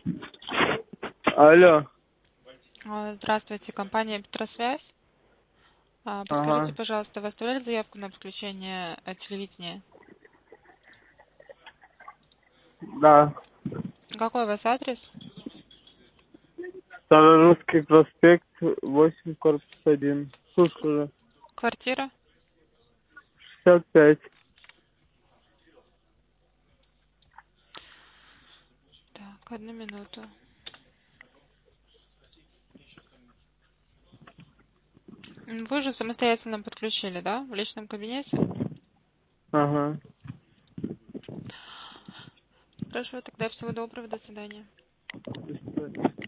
Алло. Здравствуйте, компания Петросвязь. Подскажите, Ага. пожалуйста, вы оставляли заявку на подключение телевидения? Да. Какой у вас адрес? Старорусский проспект, 8, корпус 1. Слушаю. Квартира? 65. Так, одну минуту. Вы же самостоятельно подключили, да? В личном кабинете? Ага. Хорошо, тогда всего доброго, до свидания. До свидания.